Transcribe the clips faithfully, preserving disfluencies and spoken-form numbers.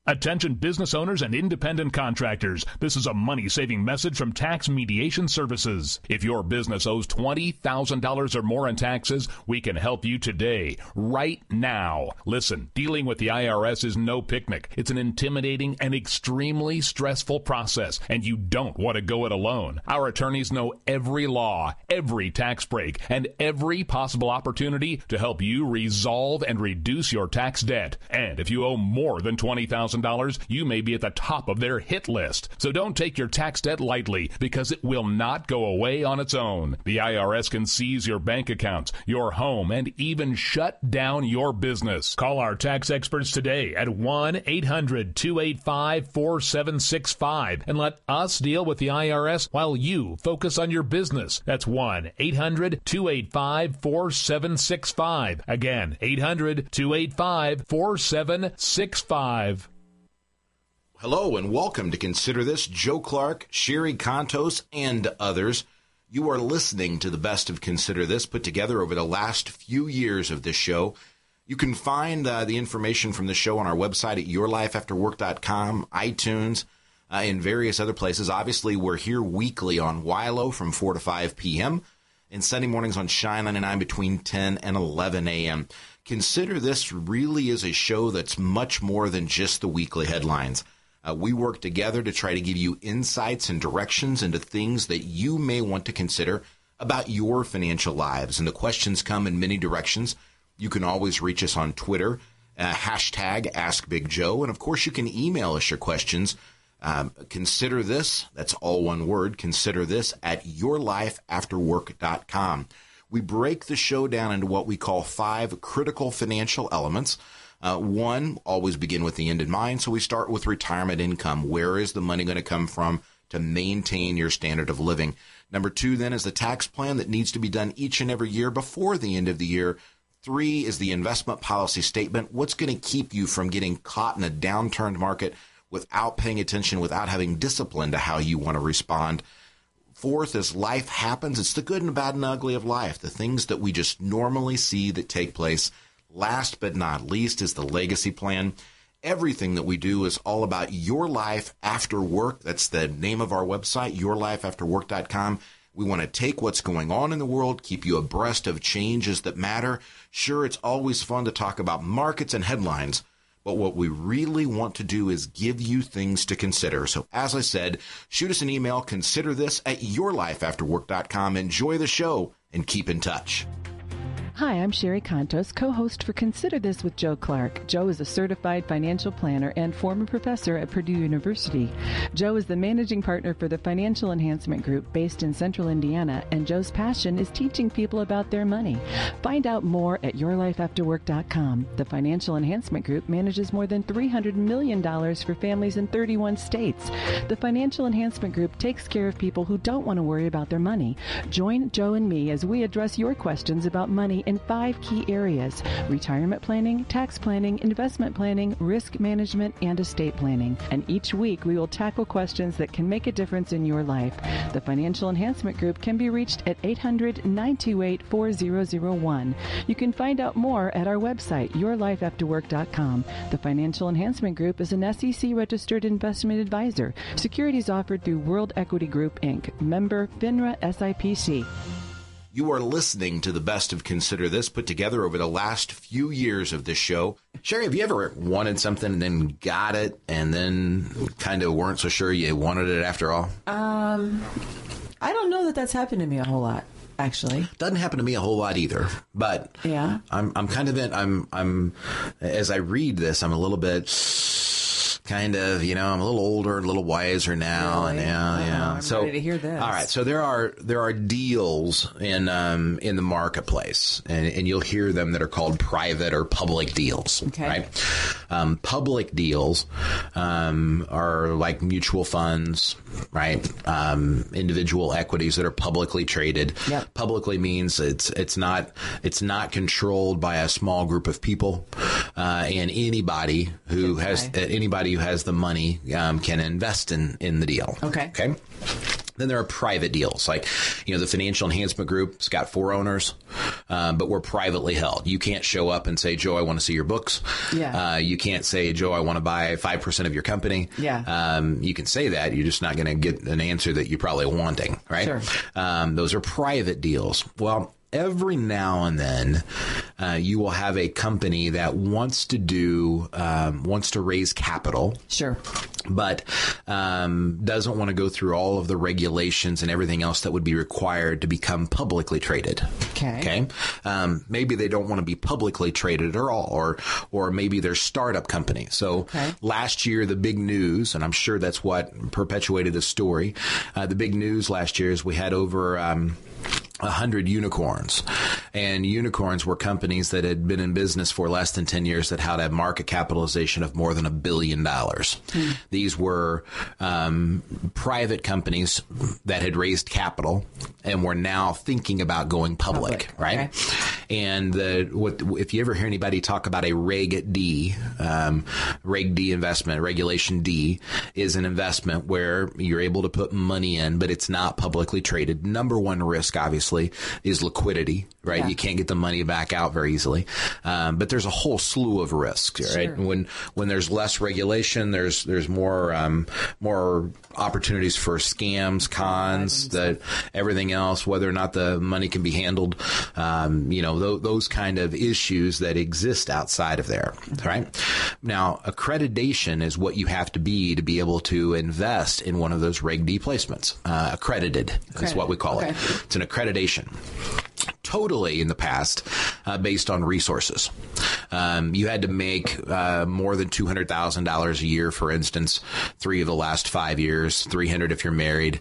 Attention business owners and independent contractors. This is a money-saving message from Tax Mediation Services. If your business owes twenty thousand dollars or more in taxes, we can help you today, right now. Listen, dealing with the I R S is no picnic. It's an intimidating and extremely stressful process, and you don't want to go it alone. Our attorneys know every law, every tax break, and every possible opportunity to help you resolve and reduce your tax debt. And if you owe more than twenty thousand dollars, you may be at the top of their hit list. So don't take your tax debt lightly, because it will not go away on its own. The I R S can seize your bank accounts, your home, and even shut down your business. Call our tax experts today at one eight hundred two eight five four seven six five and let us deal with the I R S while you focus on your business. That's one eight hundred two eight five four seven six five. Again, eight hundred two eight five four seven six five. Hello and welcome to Consider This. Joe Clark, Sherry Contos, and others. You are listening to the best of Consider This put together over the last few years of this show. You can find uh, the information from the show on our website at your life after work dot com, iTunes, uh, and various other places. Obviously, we're here weekly on Wilo from four to five p.m. and Sunday mornings on Shine ninety-nine between ten and eleven a.m. Consider This really is a show that's much more than just the weekly headlines. Uh, we work together to try to give you insights and directions into things that you may want to consider about your financial lives. And the questions come in many directions. You can always reach us on Twitter, uh, hashtag Ask Big Joe. And, of course, you can email us your questions. Um, consider this, that's all one word, consider this at your life after work dot com. We break the show down into what we call five critical financial elements. Uh, one, always begin with the end in mind. So we start with retirement income. Where is the money going to come from to maintain your standard of living? Number two, then, is the tax plan that needs to be done each and every year before the end of the year. Three is the investment policy statement. What's going to keep you from getting caught in a downturned market without paying attention, without having discipline to how you want to respond? Fourth is life happens. It's the good and bad and ugly of life, the things that we just normally see that take place. Last but not least is the legacy plan. Everything that we do is all about your life after work. That's the name of our website, your life after work dot com. We want to take what's going on in the world, keep you abreast of changes that matter. Sure, it's always fun to talk about markets and headlines, but what we really want to do is give you things to consider. So as I said, shoot us an email, consider this at your life after work dot com. Enjoy the show and keep in touch. Hi, I'm Sherry Contos, co-host for Consider This with Joe Clark. Joe is a certified financial planner and former professor at Purdue University. Joe is the managing partner for the Financial Enhancement Group based in Central Indiana, and Joe's passion is teaching people about their money. Find out more at your life after work dot com. The Financial Enhancement Group manages more than three hundred million dollars for families in thirty-one states. The Financial Enhancement Group takes care of people who don't want to worry about their money. Join Joe and me as we address your questions about money in five key areas: retirement planning, tax planning, investment planning, risk management, and estate planning. And each week we will tackle questions that can make a difference in your life. The Financial Enhancement Group can be reached at eight hundred nine two eight four zero zero one. You can find out more at our website, your life after work dot com. The Financial Enhancement Group is an S E C-registered investment advisor. Securities offered through World Equity Group, Incorporated. Member FINRA S I P C. You are listening to the best of Consider This put together over the last few years of this show. Sherry, have you ever wanted something and then got it and then kind of weren't so sure you wanted it after all? Um, I don't know that that's happened to me a whole lot, actually. Doesn't happen to me a whole lot either. But yeah, I'm I'm kind of in, I'm I'm as I read this, I'm a little bit kind of, you know, I'm a little older, a little wiser now, really? and yeah, oh, yeah. I'm so, ready to hear this. All right, so there are there are deals in um in the marketplace, and, and you'll hear them that are called private or public deals. Okay. Right? Um, public deals um, are like mutual funds, right? Um, individual equities that are publicly traded. Yep. Publicly means it's it's not it's not controlled by a small group of people, uh, and anybody who Okay. has uh, anybody who has the money um, can invest in, in the deal. Okay. Okay. Then there are private deals, like, you know, the Financial Enhancement Group. It's got four owners, uh, but we're privately held. You can't show up and say, Joe, I want to see your books. Yeah. Uh, you can't say, Joe, I want to buy five percent of your company. Yeah. Um, you can say that. You're just not going to get an answer that you're probably wanting, right? Sure. Um, those are private deals. Well, every now and then, uh, you will have a company that wants to do, um, wants to raise capital. Sure. But um, doesn't want to go through all of the regulations and everything else that would be required to become publicly traded. Okay. Okay. Um, maybe they don't want to be publicly traded at all, or or maybe they're startup company. So okay. last year, the big news, and I'm sure that's what perpetuated the story. Uh, the big news last year is we had over Um, A hundred unicorns, and unicorns were companies that had been in business for less than ten years that had a market capitalization of more than a billion dollars. Hmm. These were um, private companies that had raised capital and were now thinking about going public, public. right? Okay. And the, what, if you ever hear anybody talk about a Reg D, um, Reg D investment, Regulation D is an investment where you're able to put money in, but it's not publicly traded. Number one risk, obviously, is liquidity, right? Yeah. You can't get the money back out very easily. Um, but there's a whole slew of risks, right? Sure. When when there's less regulation, there's there's more um, more opportunities for scams, cons, the, everything else, whether or not the money can be handled, um, you know, th- those kind of issues that exist outside of there, mm-hmm. right? Now, accreditation is what you have to be to be able to invest in one of those Reg D placements. Uh, accredited Accredited. is what we call okay. it. It's an accreditation. Totally in the past, uh, based on resources. Um, you had to make uh, more than two hundred thousand dollars a year, for instance, three of the last five years, three hundred if you're married,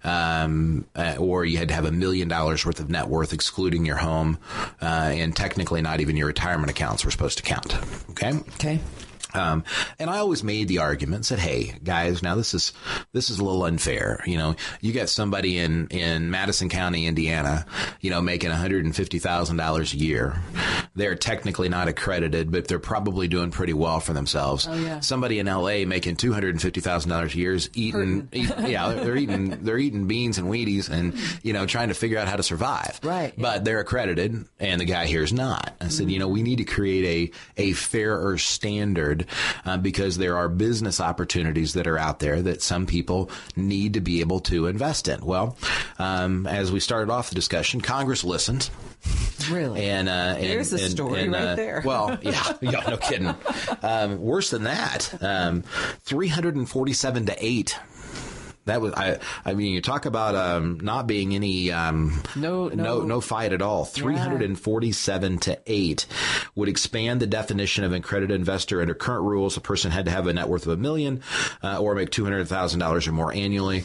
um, uh, or you had to have a million dollars worth of net worth, excluding your home, uh, and technically not even your retirement accounts were supposed to count. Okay? Okay. Um, and I always made the argument, said, hey, guys, now this is this is a little unfair. You know, you got somebody in, in Madison County, Indiana, you know, making one hundred fifty thousand dollars a year. They're technically not accredited, but they're probably doing pretty well for themselves. Oh, yeah. Somebody in L A making two hundred fifty thousand dollars a year is eating, eat, yeah, they're eating they're eating beans and Wheaties and, you know, trying to figure out how to survive. Right. But they're accredited, and the guy here is not. I said, mm-hmm. you know, we need to create a, a fairer standard. Uh, because there are business opportunities that are out there that some people need to be able to invest in. Well, um, as we started off the discussion, Congress listened. Really? And, uh, There's and, a story and, right uh, there. Well, yeah, yeah, no kidding. Um, worse than that, um, three hundred forty-seven to eight. That was, I, I mean, you talk about, um, not being any, um, no, no, no, no fight at all. three hundred forty-seven to eight would expand the definition of accredited investor. Under current rules, a person had to have a net worth of a million, uh, or make two hundred thousand dollars or more annually.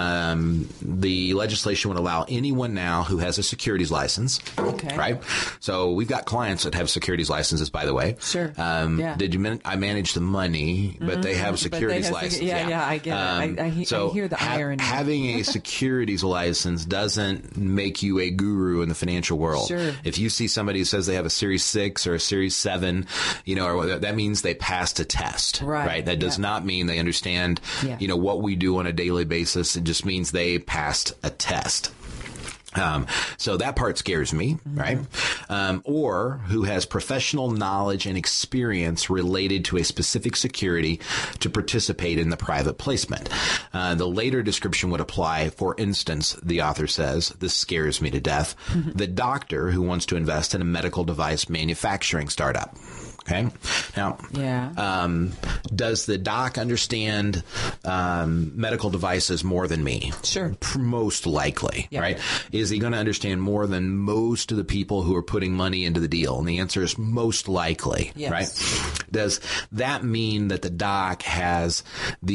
Um, the legislation would allow anyone now who has a securities license. Okay. Right. So we've got clients that have securities licenses, by the way. Sure. Um, yeah. did you, man- I manage the money, but mm-hmm. they have securities they have, license. Yeah, yeah, yeah, I get um, it. I, I, so I hear the ha- irony. Having a securities license doesn't make you a guru in the financial world. Sure. If you see somebody who says they have a Series six or a Series seven, you know, or that means they passed a test. Right. Right. That does yeah. not mean they understand, yeah. you know, what we do on a daily basis. It just means they passed a test. Um, so that part scares me, mm-hmm. right? Um, or who has professional knowledge and experience related to a specific security to participate in the private placement. Uh, the later description would apply. For instance, the author says, this scares me to death, mm-hmm. the doctor who wants to invest in a medical device manufacturing startup. Okay. Now, yeah. um, does the doc understand um, medical devices more than me? Sure. Most likely, yeah. right? Is he going to understand more than most of the people who are putting money into the deal? And the answer is most likely, yes. right? Does that mean that the doc has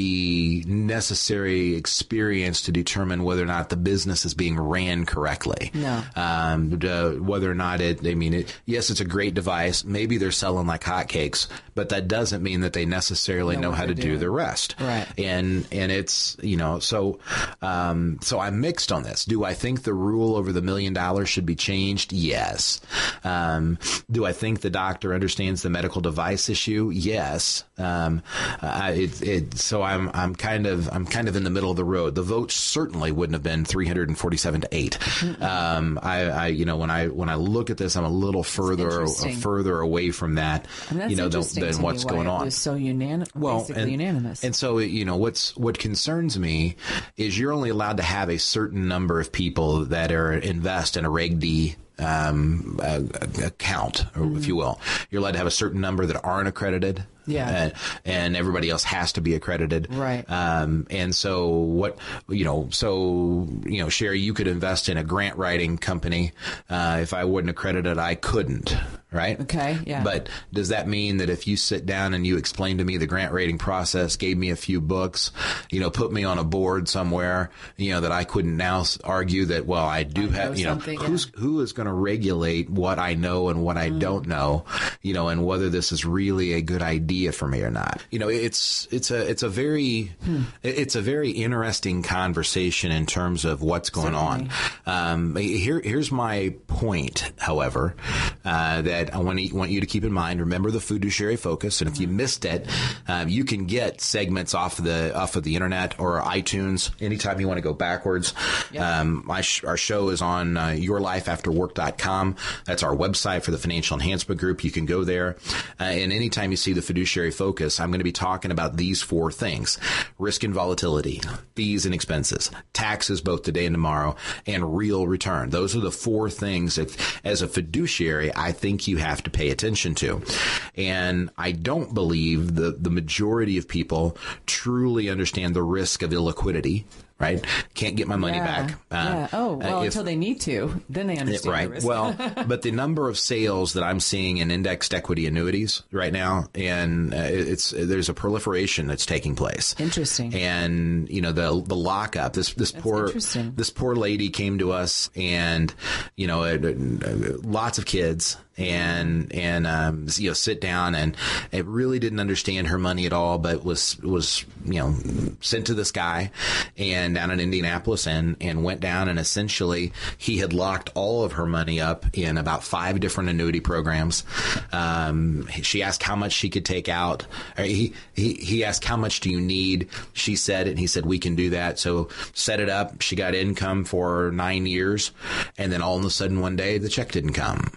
the necessary experience to determine whether or not the business is being ran correctly? No. Um, whether or not it, I mean, it, yes, it's a great device. Maybe they're selling like like hotcakes, but that doesn't mean that they necessarily know, know how to doing. do the rest. Right. And and it's, you know, so um, so I'm mixed on this. Do I think the rule over the million dollars should be changed? Yes. Um, do I think the doctor understands the medical device issue? Yes. Um, uh, it, it, so I'm I'm kind of I'm kind of in the middle of the road. The vote certainly wouldn't have been three hundred forty-seven to eight. Um, I, I you know when I when I look at this, I'm a little further uh, further away from that. And that's you know than, than what's why going it on. Was so unanim- well, basically and, unanimous. And so you know what's what concerns me is you're only allowed to have a certain number of people that are invest in a Reg D um, uh, account, or mm-hmm. if you will. You're allowed to have a certain number that aren't accredited. Yeah. And, and everybody else has to be accredited. Right. Um, and so what, you know, so, you know, Sherry, you could invest in a grant writing company. Uh, if I wasn't accredited, I couldn't. Right. Okay. Yeah. But does that mean that if you sit down and you explain to me the grant rating process, gave me a few books, you know, put me on a board somewhere, you know, that I couldn't now argue that, well, I do I have, know you know, who's, yeah. who is going to regulate what I know and what I mm. don't know, you know, and whether this is really a good idea for me or not. You know, it's it's a it's a very hmm. it's a very interesting conversation in terms of what's going Certainly. on. Um, here here's my point, however, uh, that I want, to, want you to keep in mind. Remember the fiduciary focus, and if you missed it, um, you can get segments off of the off of the internet or iTunes anytime you want to go backwards. Yep. Um, my sh- our show is on uh, your life after work dot com. That's our website for the Financial Enhancement Group. You can go there, uh, and anytime you see the fiduciary focus, I'm going to be talking about these four things: risk and volatility, fees and expenses, taxes both today and tomorrow, and real return. Those are the four things that, as a fiduciary, I think you have to pay attention to. And I don't believe the, the majority of people truly understand the risk of illiquidity. Right? Can't get my money yeah, back. Uh, yeah. Oh, well, uh, if, until they need to. Then they understand right. the risk. Well, but the number of sales that I'm seeing in indexed equity annuities right now, and uh, it's there's a proliferation that's taking place. Interesting. And, you know, the the lockup, this this that's poor this poor lady came to us and, you know, uh, uh, lots of kids. And and um, you know, sit down and it really didn't understand her money at all, but was was you know sent to this guy and down in Indianapolis and and went down and essentially he had locked all of her money up in about five different annuity programs. Um, she asked how much she could take out. Or he he he asked how much do you need. She said it, and he said we can do that. So set it up. She got income for nine years, and then all of a sudden one day the check didn't come.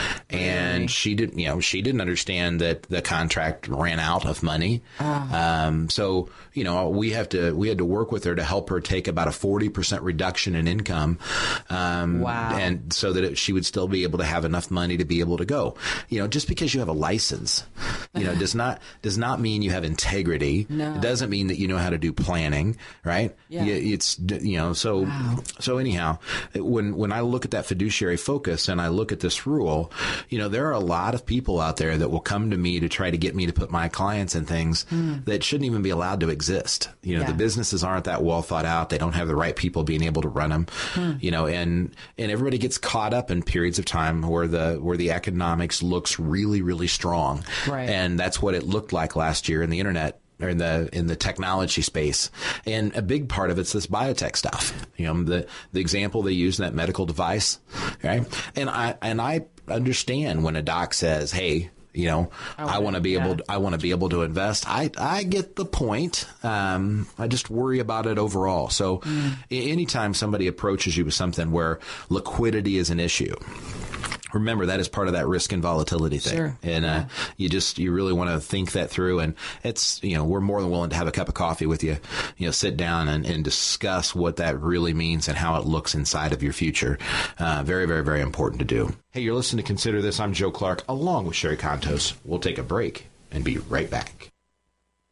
And she didn't, you know, she didn't understand that the contract ran out of money. Oh. Um, so, you know, we have to, we had to work with her to help her take about a forty percent reduction in income. Um, wow. And so that it, she would still be able to have enough money to be able to go. You know, just because you have a license, you know, does not, does not mean you have integrity. No. It doesn't mean that you know how to do planning, right? Yeah. It's, you know, so, wow. so anyhow, when, when I look at that fiduciary focus and I look at this rule, you know, there are a lot of people out there that will come to me to try to get me to put my clients in things mm. that shouldn't even be allowed to exist. You know, yeah. the businesses aren't that well thought out. They don't have the right people being able to run them, mm. you know, and, and everybody gets caught up in periods of time where the, where the economics looks really, really strong. Right. And that's what it looked like last year in the internet. Or in the in the technology space, and a big part of it's this biotech stuff. You know, the the example they use in that medical device, right? And I and I understand when a doc says, "Hey, you know, oh, I want to be yeah. able to, I want to be able to invest." I I get the point. Um, I just worry about it overall. So, mm. anytime somebody approaches you with something where liquidity is an issue, remember that is part of that risk and volatility thing. Sure. And yeah. uh, you just, you really want to think that through. And it's, you know, we're more than willing to have a cup of coffee with you, you know, sit down and, and discuss what that really means and how it looks inside of your future. Uh, very, very, very important to do. Hey, you're listening to Consider This. I'm Joe Clark, along with Sherry Contos. We'll take a break and be right back.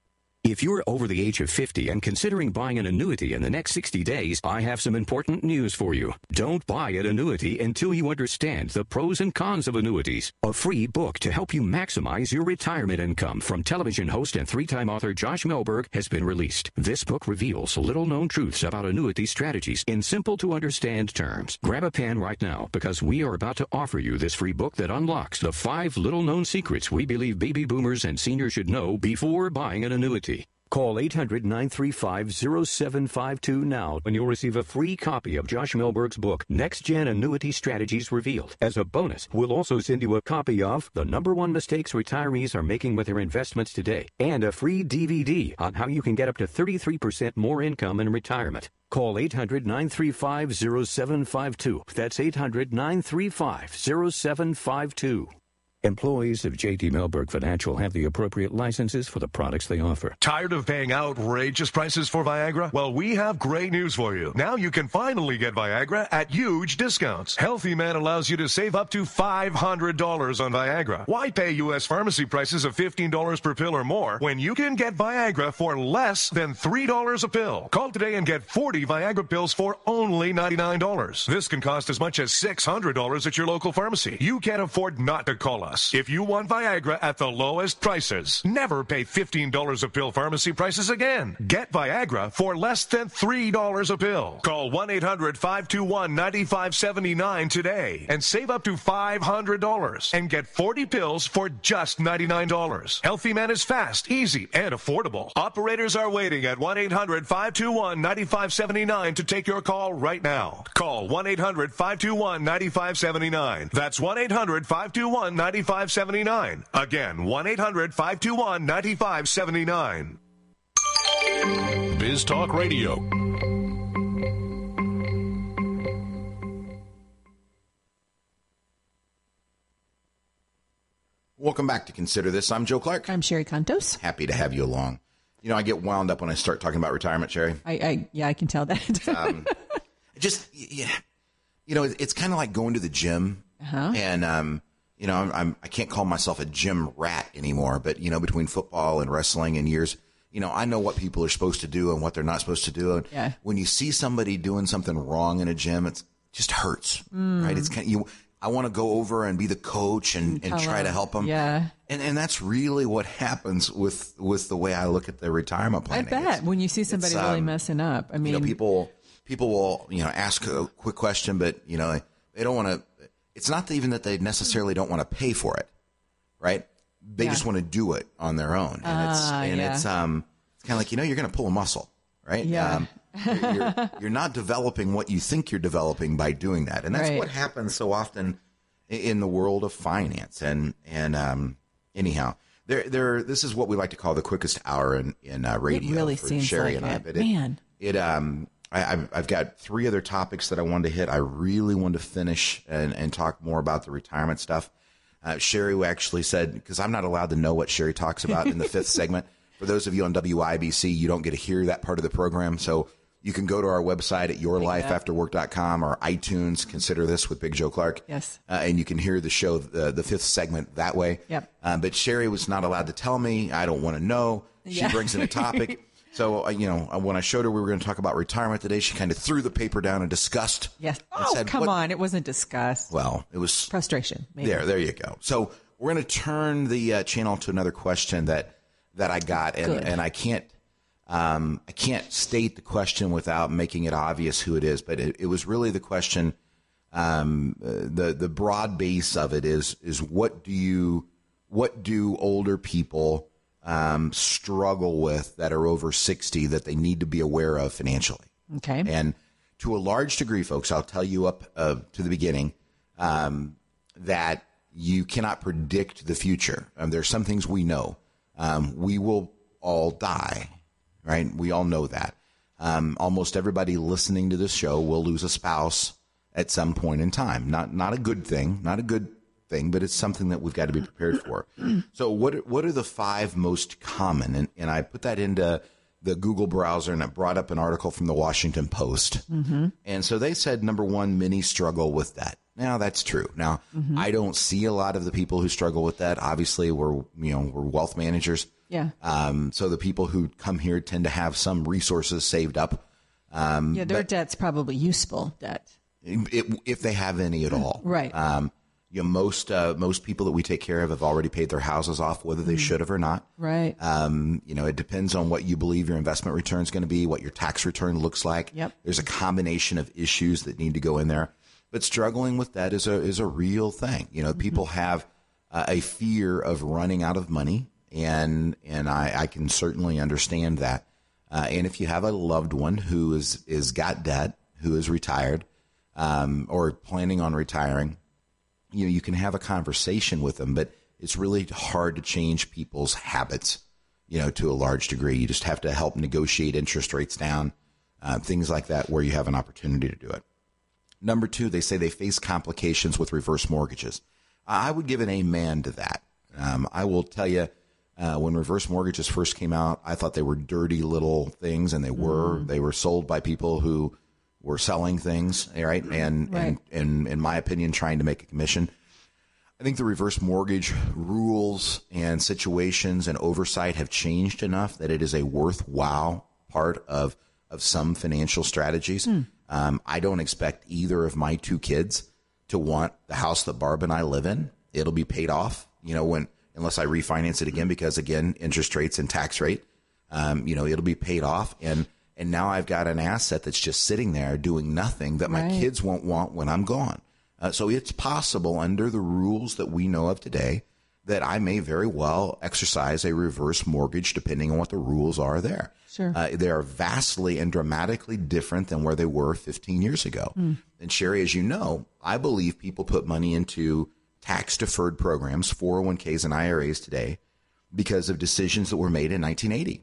If you're over the age of fifty and considering buying an annuity in the next sixty days, I have some important news for you. Don't buy an annuity until you understand the pros and cons of annuities. A free book to help you maximize your retirement income from television host and three-time author Josh Melberg has been released. This book reveals little-known truths about annuity strategies in simple-to-understand terms. Grab a pen right now because we are about to offer you this free book that unlocks the five little-known secrets we believe baby boomers and seniors should know before buying an annuity. Call eight hundred, nine three five, zero seven five two now and you'll receive a free copy of Josh Melberg's book, Next Gen Annuity Strategies Revealed. As a bonus, we'll also send you a copy of The Number One Mistakes Retirees Are Making with Their Investments Today and a free D V D on how you can get up to thirty-three percent more income in retirement. Call eight hundred, nine three five, zero seven five two. That's eight hundred, nine three five, zero seven five two. Employees of J T Melberg Financial have the appropriate licenses for the products they offer. Tired of paying outrageous prices for Viagra? Well, we have great news for you. Now you can finally get Viagra at huge discounts. Healthy Man allows you to save up to five hundred dollars on Viagra. Why pay U S pharmacy prices of fifteen dollars per pill or more when you can get Viagra for less than three dollars a pill? Call today and get forty Viagra pills for only ninety-nine dollars. This can cost as much as six hundred dollars at your local pharmacy. You can't afford not to call us. If you want Viagra at the lowest prices, never pay fifteen dollars a pill pharmacy prices again. Get Viagra for less than three dollars a pill. Call one eight hundred, five two one, nine five seven nine today and save up to five hundred dollars and get forty pills for just ninety-nine dollars. Healthy Man is fast, easy, and affordable. Operators are waiting at one eight hundred, five two one, nine five seven nine to take your call right now. Call one eight hundred, five two one, nine five seven nine. That's one eight hundred, five two one, nine five seven nine. Again, one eight hundred, five two one, nine five seven nine. Biz Talk Radio. Welcome back to Consider This. I'm Joe Clark. I'm Sherry Contos. Happy to have you along. You know, I get wound up when I start talking about retirement, Sherry. I, I yeah, I can tell that. um, just, yeah, you know, it's kind of like going to the gym. Uh-huh. And, um, you know, I'm, I'm, I can't call myself a gym rat anymore, but, you know, between football and wrestling and years, you know, I know what people are supposed to do and what they're not supposed to do. And yeah. when you see somebody doing something wrong in a gym, it's just hurts, mm. right? It's kind of, you, I want to go over and be the coach and, and try to help them. Yeah. And and that's really what happens with, with the way I look at the retirement planning. I bet it's, when you see somebody um, really messing up. I mean, you know, people, people will, you know, ask a quick question, but, you know, they don't want to, it's not even that they necessarily don't want to pay for it, right? They yeah. just want to do it on their own. And uh, it's, and yeah. it's, um, it's kind of like, you know, you're going to pull a muscle, right? Yeah. Um, you're, you're, you're not developing what you think you're developing by doing that. And that's right. what happens so often in the world of finance. And, and, um, anyhow, there, there, this is what we like to call the quickest hour in, in uh, radio it really for seems Sherry like and I. it. But Man. It, it, um, I, I've, I've got three other topics that I wanted to hit. I really wanted to finish and, and talk more about the retirement stuff. Uh, Sherry actually said, because I'm not allowed to know what Sherry talks about in the fifth segment. For those of you on W I B C, you don't get to hear that part of the program. So you can go to our website at your life after work dot com or iTunes. Consider This with Big Joe Clark. Yes. Uh, and you can hear the show, the, the fifth segment that way. Yep. Um, but Sherry was not allowed to tell me. I don't want to know. She yeah. brings in a topic. So, uh, you know, when I showed her we were going to talk about retirement today, she kind of threw the paper down in disgust. Yes. And Oh, said, come what? on. It wasn't disgust. Well, it was frustration. Maybe. There, there you go. So we're going to turn the uh, channel to another question that, that I got. And, Good. and I can't, um, I can't state the question without making it obvious who it is. But it, it was really the question. Um, uh, the, the broad base of it is, is what do you, what do older people Um, struggle with that are over sixty that they need to be aware of financially? Okay. And to a large degree, folks, I'll tell you up uh, to the beginning um, that you cannot predict the future. Um, there's some things we know. Um, we will all die, right? We all know that. Um, almost everybody listening to this show will lose a spouse at some point in time. Not not a good thing, not a good thing, but it's something that we've got to be prepared for. So what what are the five most common? And, and I put that into the Google browser, and it brought up an article from the Washington Post. Mm-hmm. And so they said, number one, many struggle with that. Now, that's true. Now, mm-hmm. I don't see a lot of the people who struggle with that. Obviously, we're, you know, we're wealth managers. Yeah. Um, so the people who come here tend to have some resources saved up. Um, Yeah, their but debt's probably useful debt. it, if they have any at all. Right. Um, you know, most uh, most people that we take care of have already paid their houses off, whether they should have or not. Right. Um, you know, it depends on what you believe your investment return is going to be, what your tax return looks like. Yep. There's a combination of issues that need to go in there. But struggling with that is a is a real thing. You know, mm-hmm. people have uh, a fear of running out of money, and and I, I can certainly understand that. Uh, and if you have a loved one who is is got debt, who is retired, um, or planning on retiring, you know, you can have a conversation with them, but it's really hard to change people's habits, you know, to a large degree. You just have to help negotiate interest rates down, uh, things like that, where you have an opportunity to do it. Number two, they say they face complications with reverse mortgages. I would give an amen to that. Um, I will tell you, uh, when reverse mortgages first came out, I thought they were dirty little things, and they were. Mm. They were sold by people who were selling things, right? And, right. and, and in my opinion, trying to make a commission. I think the reverse mortgage rules and situations and oversight have changed enough that it is a worthwhile part of, of some financial strategies. Hmm. Um, I don't expect either of my two kids to want the house that Barb and I live in. It'll be paid off, you know, when, unless I refinance it again, because again, interest rates and tax rate, um, you know, it'll be paid off. And, and now I've got an asset that's just sitting there doing nothing that my Right. kids won't want when I'm gone. Uh, so it's possible under the rules that we know of today that I may very well exercise a reverse mortgage depending on what the rules are there. Sure. Uh, they are vastly and dramatically different than where they were fifteen years ago. Mm. And Sherry, as you know, I believe people put money into tax-deferred programs, four oh one k's and I R As today because of decisions that were made in nineteen eighty.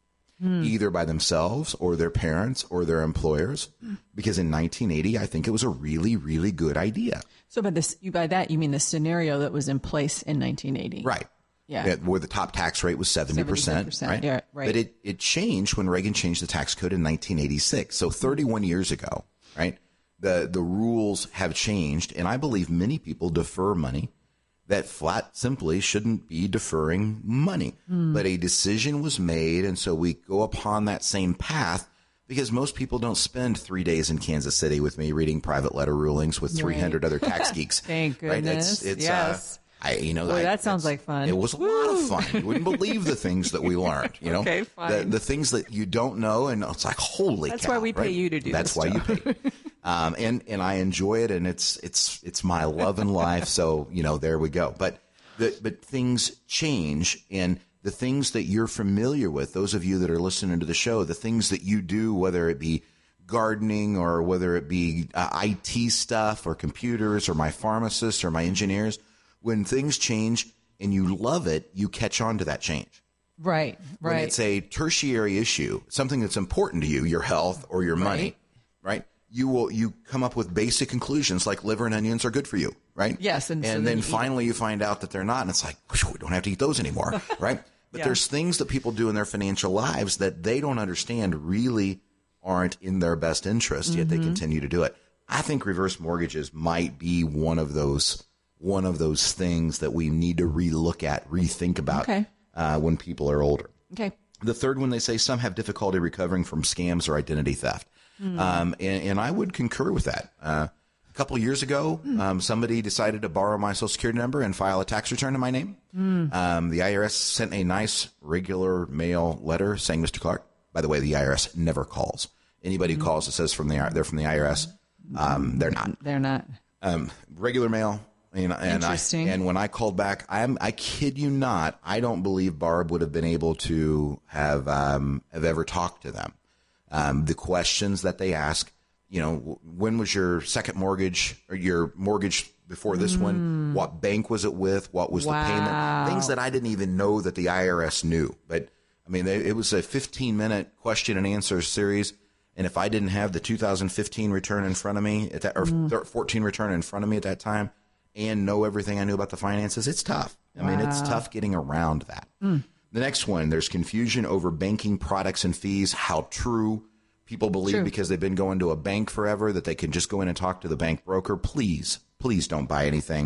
Mm. Either by themselves or their parents or their employers, because in nineteen eighty, I think it was a really, really good idea. So by this, you by that you mean the scenario that was in place in nineteen eighty, Right? Yeah, It, where the top tax rate was seventy percent, right? Yeah, right. But it it changed when Reagan changed the tax code in nineteen eighty-six. So thirty-one years ago, right? The the rules have changed, and I believe many people defer money that flat simply shouldn't be deferring money. Mm. But a decision was made, and so we go upon that same path because most people don't spend three days in Kansas City with me reading private letter rulings with three hundred right. other tax geeks. Thank goodness. Right? It's, it's, yes. Uh, I, you know, Boy, I, that sounds like fun. It was a Woo. lot of fun. You wouldn't believe the things that we learned, you know, okay, fine. The, the things that you don't know. And it's like, holy That's cow. why we pay right? you to do That's this why job. you pay. Um, and, and I enjoy it, and it's, it's, it's my love in life. So, you know, there we go. But, the, but things change, and the things that you're familiar with, those of you that are listening to the show, the things that you do, whether it be gardening or whether it be uh, I T stuff or computers or my pharmacists or my engineers, when things change and you love it, you catch on to that change. Right, right. When it's a tertiary issue, something that's important to you, your health or your money, right? right? You will you come up with basic conclusions like liver and onions are good for you, right? Yes, and, and so then, then you finally you find out that they're not, and it's like, we don't have to eat those anymore, right? But yeah. there's things that people do in their financial lives that they don't understand really aren't in their best interest, yet mm-hmm. they continue to do it. I think reverse mortgages might be one of those one of those things that we need to relook at, rethink about okay. uh, when people are older. Okay. The third one, they say some have difficulty recovering from scams or identity theft. Mm. Um, and, and I would concur with that. Uh, a couple of years ago, mm. um, somebody decided to borrow my Social Security number and file a tax return in my name. Mm. Um, the I R S sent a nice regular mail letter saying, Mister Clark, by the way, the I R S never calls. Anybody who calls that says from the they're from the I R S, um, they're not. They're not. Um, regular mail. And, and, I, Interesting. and when I called back, I'm, I kid you not, I don't believe Barb would have been able to have um, have ever talked to them. Um, the questions that they ask, you know, when was your second mortgage or your mortgage before this mm. one? What bank was it with? What was wow. the payment? Things that I didn't even know that the I R S knew. But, I mean, they, it was a fifteen-minute question and answer series. And if I didn't have the two thousand fifteen return in front of me, at that, or mm. fourteen return in front of me at that time, and know everything I knew about the finances, it's tough. I wow. mean, it's tough getting around that. Mm. The next one, there's confusion over banking products and fees, how true people believe true. Because they've been going to a bank forever that they can just go in and talk to the bank broker. Please, please don't buy anything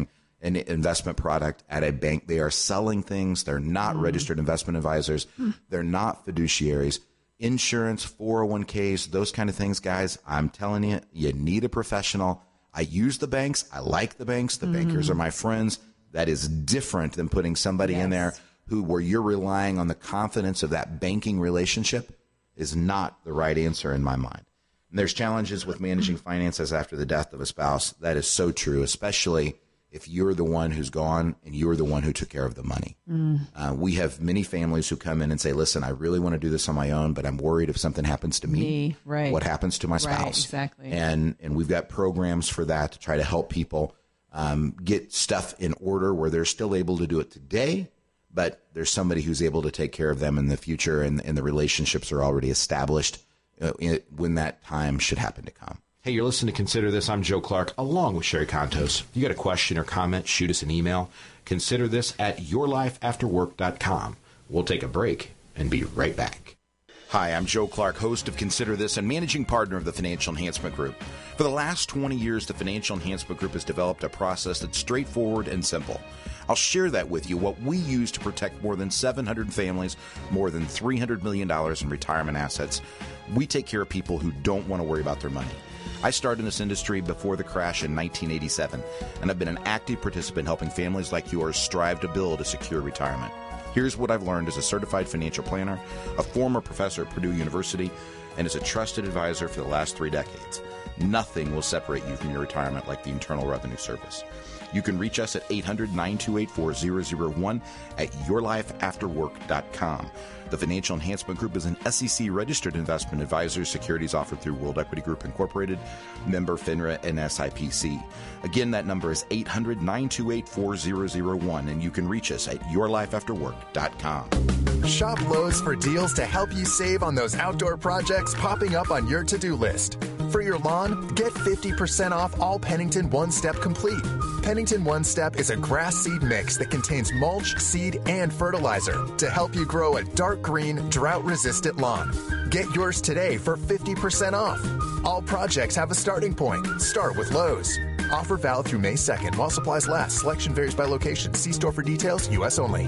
an investment product at a bank. They are selling things. They're not mm. registered investment advisors. Mm. They're not fiduciaries. Insurance, four oh one k's, those kind of things, guys, I'm telling you, you need a professional. I use the banks. I like the banks. The mm. bankers are my friends. That is different than putting somebody yes. in there who, where you're relying on the confidence of that banking relationship, is not the right answer in my mind. And there's challenges with managing finances after the death of a spouse. That is so true, especially if you're the one who's gone and you're the one who took care of the money. Mm. Uh, we have many families who come in and say, listen, I really want to do this on my own, but I'm worried if something happens to me, me right. what happens to my spouse? Right, exactly. And, and we've got programs for that to try to help people um, get stuff in order where they're still able to do it today, but there's somebody who's able to take care of them in the future, and, and the relationships are already established uh, when that time should happen to come. Hey, you're listening to Consider This. I'm Joe Clark, along with Sherry Contos. If you got a question or comment, shoot us an email. Consider this at your life after work dot com. We'll take a break and be right back. Hi, I'm Joe Clark, host of Consider This and managing partner of the Financial Enhancement Group. For the last twenty years, the Financial Enhancement Group has developed a process that's straightforward and simple. I'll share that with you, what we use to protect more than seven hundred families, more than three hundred million dollars in retirement assets. We take care of people who don't want to worry about their money. I started in this industry before the crash in nineteen eighty-seven, and I've been an active participant helping families like yours strive to build a secure retirement. Here's what I've learned as a certified financial planner, a former professor at Purdue University, and as a trusted advisor for the last three decades. Nothing will separate you from your retirement like the Internal Revenue Service. You can reach us at eight hundred, nine two eight, four zero zero one at your life after work dot com. The Financial Enhancement Group is an S E C-registered investment advisor. Securities offered through World Equity Group Incorporated, member FINRA and S I P C. Again, that number is eight hundred, nine two eight, four zero zero one, and you can reach us at your life after work dot com. Shop Lowe's for deals to help you save on those outdoor projects popping up on your to-do list. For your lawn, get fifty percent off all Pennington One Step Complete. Pennington One Step is a grass seed mix that contains mulch, seed, and fertilizer to help you grow a dark green, drought-resistant lawn. Get yours today for fifty percent off. All projects have a starting point. Start with Lowe's. Offer valid through May second while supplies last. Selection varies by location. See store for details. U S only.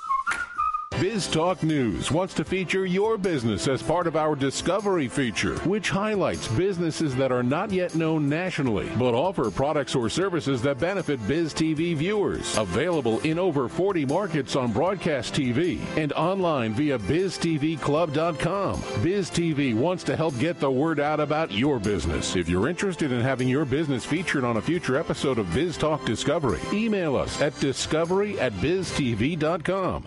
Biz Talk News wants to feature your business as part of our Discovery feature, which highlights businesses that are not yet known nationally, but offer products or services that benefit Biz T V viewers. Available in over forty markets on broadcast T V and online via biz t v club dot com. Biz T V wants to help get the word out about your business. If you're interested in having your business featured on a future episode of Biz Talk Discovery, email us at discovery at biz t v dot com.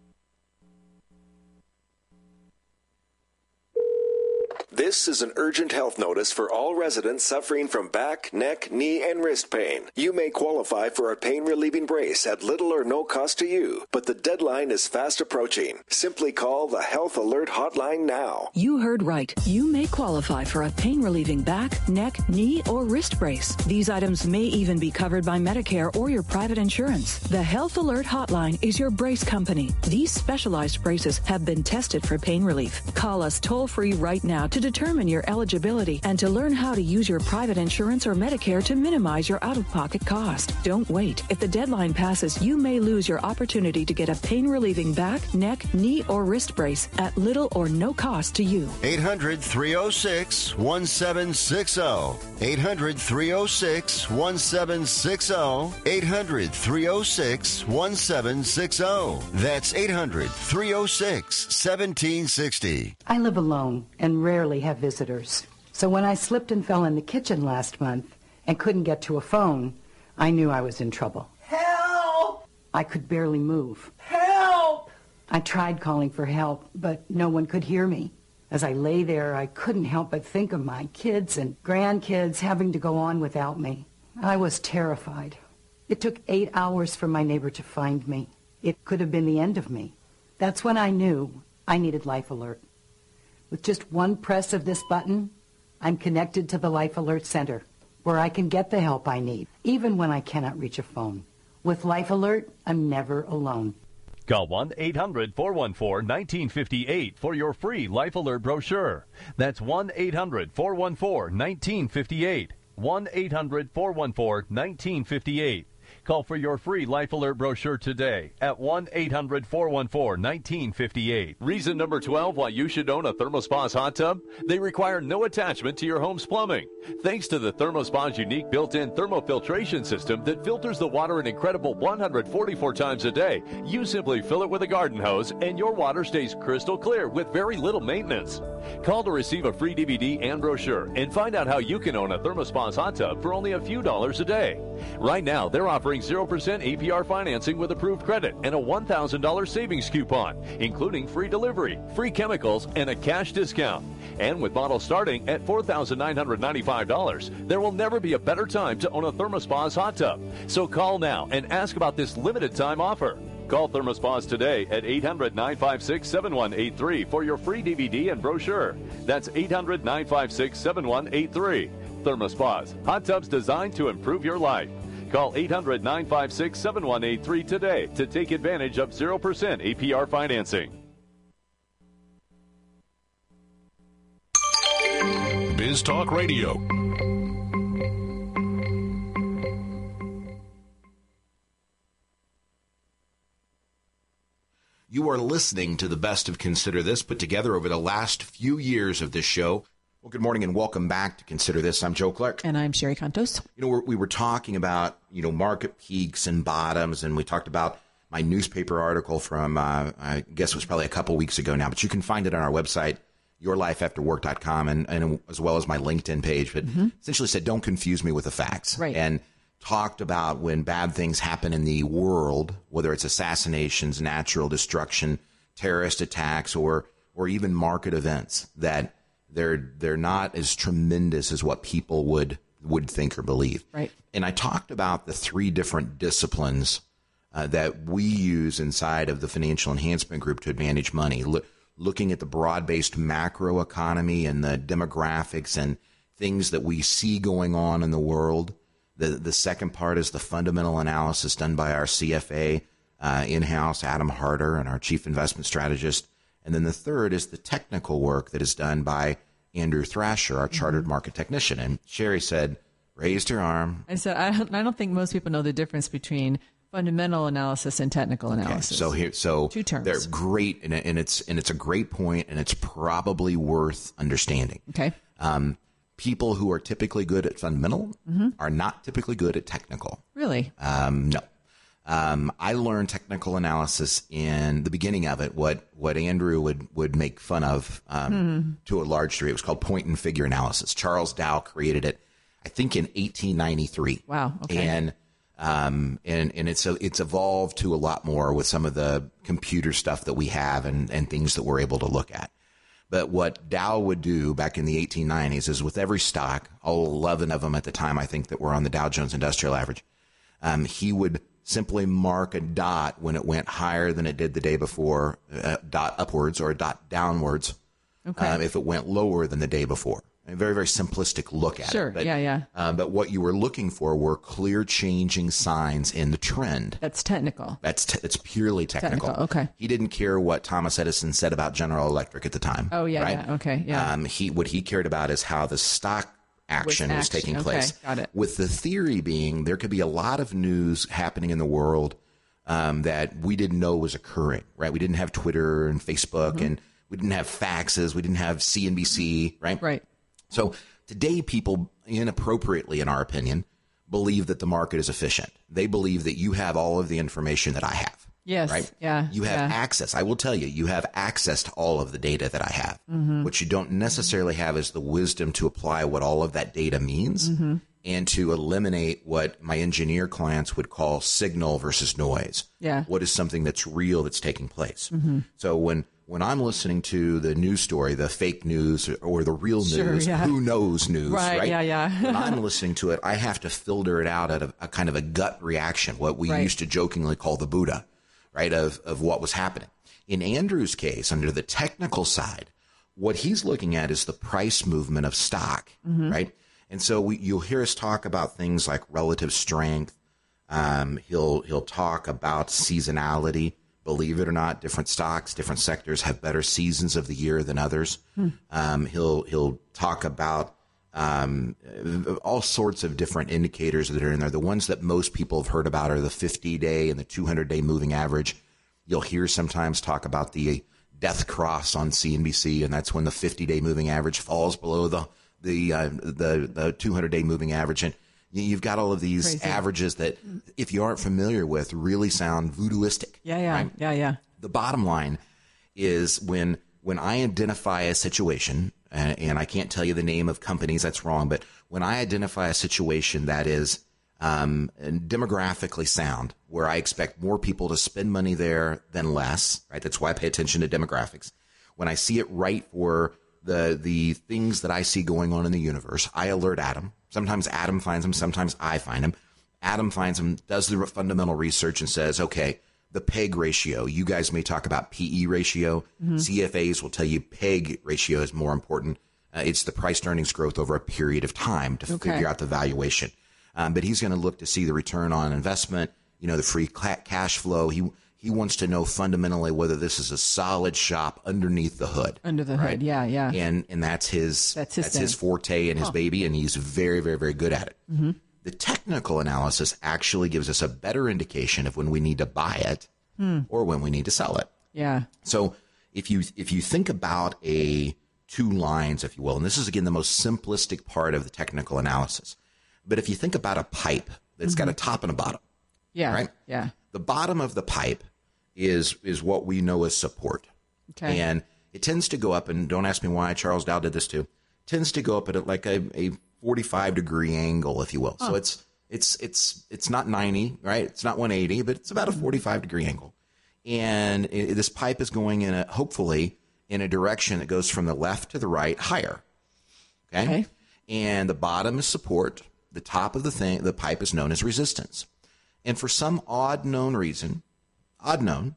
This is an urgent health notice for all residents suffering from back, neck, knee, and wrist pain. You may qualify for a pain-relieving brace at little or no cost to you, but the deadline is fast approaching. Simply call the Health Alert Hotline now. You heard right. You may qualify for a pain-relieving back, neck, knee, or wrist brace. These items may even be covered by Medicare or your private insurance. The Health Alert Hotline is your brace company. These specialized braces have been tested for pain relief. Call us toll-free right now to determine your eligibility and to learn how to use your private insurance or Medicare to minimize your out-of-pocket cost. Don't wait. If the deadline passes, you may lose your opportunity to get a pain-relieving back, neck, knee, or wrist brace at little or no cost to you. eight hundred, three oh six, one seven six oh. eight hundred, three oh six, one seven six oh. eight hundred, three oh six, one seven six oh. That's eight hundred, three oh six, one seven six oh. I live alone and rarely have visitors. So when I slipped and fell in the kitchen last month and couldn't get to a phone, I knew I was in trouble. Help! I could barely move. Help! I tried calling for help, but no one could hear me. As I lay there, I couldn't help but think of my kids and grandkids having to go on without me. I was terrified. It took eight hours for my neighbor to find me. It could have been the end of me. That's when I knew I needed Life Alert. With just one press of this button, I'm connected to the Life Alert Center, where I can get the help I need, even when I cannot reach a phone. With Life Alert, I'm never alone. Call one eight hundred, four one four, one nine five eight for your free Life Alert brochure. That's one eight hundred, four one four, one nine five eight. one eight hundred, four one four, one nine five eight. Call for your free Life Alert brochure today at one eight hundred four one four one nine five eight. Reason number twelve why you should own a ThermoSpa's hot tub? They require no attachment to your home's plumbing. Thanks to the ThermoSpa's unique built-in thermofiltration system that filters the water an incredible one hundred forty-four times a day, you simply fill it with a garden hose and your water stays crystal clear with very little maintenance. Call to receive a free D V D and brochure and find out how you can own a ThermoSpa's hot tub for only a few dollars a day. Right now, they're offering zero percent A P R financing with approved credit and a one thousand dollars savings coupon, including free delivery, free chemicals, and a cash discount. And with models starting at four thousand nine hundred ninety-five dollars, there will never be a better time to own a ThermoSpa's hot tub. So call now and ask about this limited time offer. Call ThermoSpa's today at eight hundred nine five six seven one eight three for your free D V D and brochure. That's eight hundred nine five six seven one eight three. ThermoSpa's, hot tubs designed to improve your life. Call eight hundred nine five six seven one eight three today to take advantage of zero percent A P R financing. Biz Talk Radio. You are listening to the best of Consider This, put together over the last few years of this show. Well, good morning and welcome back to Consider This. I'm Joe Clark. And I'm Sherry Contos. You know, we're, we were talking about, you know, market peaks and bottoms, and we talked about my newspaper article from, uh, I guess it was probably a couple weeks ago now, but you can find it on our website, your life after work dot com, and, and as well as my LinkedIn page. But mm-hmm. essentially said, don't confuse me with the facts. Right. And talked about when bad things happen in the world, whether it's assassinations, natural destruction, terrorist attacks, or or even market events, that they're they're not as tremendous as what people would would think or believe. Right. And I talked about the three different disciplines uh, that we use inside of the Financial Enhancement Group to manage money, Lo- looking at the broad-based macro economy and the demographics and things that we see going on in the world. The the second part is the fundamental analysis done by our C F A uh, in-house, Adam Harder, and our chief investment strategist. And then the third is the technical work that is done by Andrew Thrasher, our chartered mm-hmm. market technician. And Sherry said, raised her arm. I said, I don't, I don't think most people know the difference between fundamental analysis and technical analysis. Okay, so here, so two terms. They're great, and, and it's and it's a great point, and it's probably worth understanding. Okay. Um, people who are typically good at fundamental mm-hmm. are not typically good at technical. Really? Um, no. Um, I learned technical analysis in the beginning of it, what, what Andrew would, would make fun of um, mm-hmm. to a large degree. It was called point and figure analysis. Charles Dow created it, I think, in eighteen ninety-three. Wow. Okay. And um, and and it's a, it's evolved to a lot more with some of the computer stuff that we have and, and things that we're able to look at. But what Dow would do back in the eighteen nineties is with every stock, all eleven of them at the time, I think, that were on the Dow Jones Industrial Average, um, he would simply mark a dot when it went higher than it did the day before, a dot upwards or a dot downwards, okay. um, if it went lower than the day before. A very, very simplistic look at sure. it. But, yeah, yeah. Um, but what you were looking for were clear changing signs in the trend. That's technical. That's t- it's purely technical. Technical, okay. He didn't care what Thomas Edison said about General Electric at the time. Oh, yeah, right? yeah, okay, yeah. Um, he what he cared about is how the stock action With was action. taking Okay, place. got it. With the theory being there could be a lot of news happening in the world um, that we didn't know was occurring, right? We didn't have Twitter and Facebook, mm-hmm. and we didn't have faxes. We didn't have C N B C, right? Right. So today, people inappropriately, in our opinion, believe that the market is efficient. They believe that you have all of the information that I have. Yes. Right? Yeah. You have yeah. access. I will tell you, you have access to all of the data that I have. Mm-hmm. What you don't necessarily have is the wisdom to apply what all of that data means mm-hmm. and to eliminate what my engineer clients would call signal versus noise. Yeah. What is something that's real that's taking place? Mm-hmm. So when When I'm listening to the news story, the fake news or the real Sure, news, yeah. who knows news, Right, right? yeah, yeah. When I'm listening to it, I have to filter it out at a, a kind of a gut reaction, what we Right. used to jokingly call the Buddha, right, of, of what was happening. In Andrew's case, under the technical side, what he's looking at is the price movement of stock, Mm-hmm. right? And so we, you'll hear us talk about things like relative strength. Um, he'll he'll talk about seasonality. Believe it or not, different stocks, different sectors have better seasons of the year than others. Hmm. Um, he'll he'll talk about um, all sorts of different indicators that are in there. The ones that most people have heard about are the fifty-day and the two hundred day moving average. You'll hear sometimes talk about the death cross on C N B C, and that's when the fifty-day moving average falls below the the uh, the, the two hundred day moving average. And you've got all of these Crazy. averages that, if you aren't familiar with, really sound voodooistic. Yeah, yeah, right? yeah, yeah. The bottom line is when when I identify a situation, and, and I can't tell you the name of companies, that's wrong, but when I identify a situation that is um, demographically sound, where I expect more people to spend money there than less, right? That's why I pay attention to demographics. When I see it right for the the things that I see going on in the universe, I alert Adam. Sometimes Adam finds them, sometimes I find them. Adam finds them, does the fundamental research and says, okay, the P E G ratio. You guys may talk about P E ratio. Mm-hmm. C F As will tell you P E G ratio is more important. Uh, it's the price to earnings growth over a period of time to okay. figure out the valuation. Um, but he's going to look to see the return on investment, you know, the free cash flow. He he wants to know fundamentally whether this is a solid shop underneath the hood. Under the right? hood, yeah, yeah. And and that's his that's his, that's his forte and his huh. baby, and he's very, very, very good at it. Mm-hmm. The technical analysis actually gives us a better indication of when we need to buy it hmm. or when we need to sell it. Yeah. So if you if you think about a two lines, if you will, and this is, again, the most simplistic part of the technical analysis. But if you think about a pipe that's mm-hmm. got a top and a bottom. Yeah. Right? Yeah. The bottom of the pipe is is what we know as support. Okay. And it tends to go up, and don't ask me why, Charles Dow did this too, tends to go up at like a, a forty-five degree angle, if you will. Huh. So it's it's it's it's not ninety, right? It's not one eighty, but it's about a forty-five degree angle. And it, this pipe is going in a, hopefully, in a direction that goes from the left to the right higher. Okay? Okay. And the bottom is support. The top of the thing, the pipe is known as resistance. And for some odd known reason, odd known,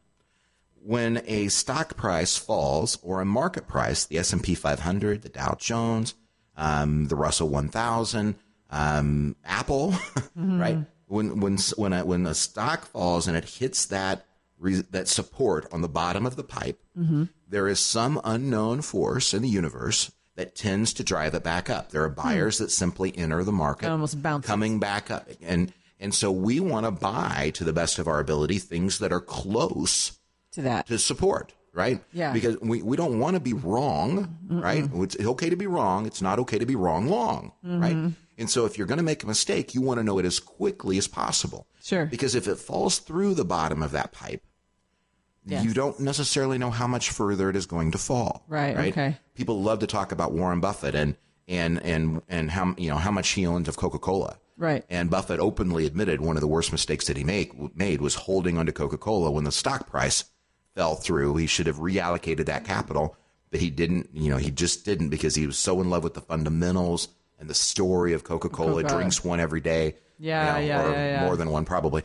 when a stock price falls or a market price, the S and P five hundred, the Dow Jones, um, the Russell one thousand, um, Apple, mm-hmm. right? When when when a, when a stock falls and it hits that re, that support on the bottom of the pipe, mm-hmm. there is some unknown force in the universe that tends to drive it back up. There are buyers mm. that simply enter the market, almost coming back up, and and so we want to buy, to the best of our ability, things that are close to that to support, right? Yeah. Because we, we don't want to be wrong, Mm-mm. right? It's okay to be wrong. It's not okay to be wrong long, mm-hmm. right? And so if you're going to make a mistake, you want to know it as quickly as possible. Sure. Because if it falls through the bottom of that pipe, yes. you don't necessarily know how much further it is going to fall. Right. Right. Okay. People love to talk about Warren Buffett and and and and how you know how much he owned of Coca-Cola. Right. And Buffett openly admitted one of the worst mistakes that he make, made was holding onto Coca-Cola when the stock price fell through. He should have reallocated that capital, but he didn't. You know, he just didn't because he was so in love with the fundamentals and the story of Coca-Cola. Coca. Drinks one every day. Yeah, you know, yeah, or yeah, yeah. more than one probably.